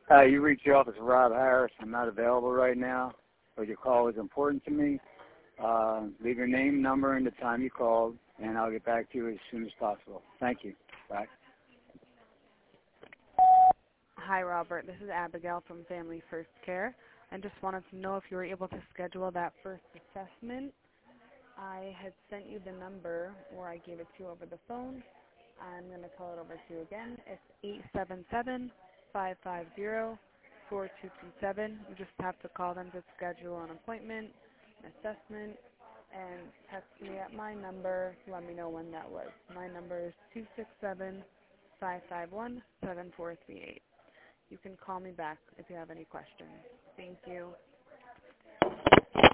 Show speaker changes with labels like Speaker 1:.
Speaker 1: You reached your office, Rob Harris. I'm not available right now, but your call is important to me. Leave your name, number, and the time you called, and I'll get back to you as soon as possible. Thank you. Bye.
Speaker 2: Hi, Robert. This is Abigail from Family First Care. I just wanted to know if you were able to schedule that first assessment. I had sent you the number, or I gave it to you over the phone. I'm going to call it over to you again. It's 877-550-4227. You just have to call them to schedule an appointment, an assessment, and text me at my number to let me know when that was. My number is 267-551-7438. You can call me back if you have any questions. Thank you.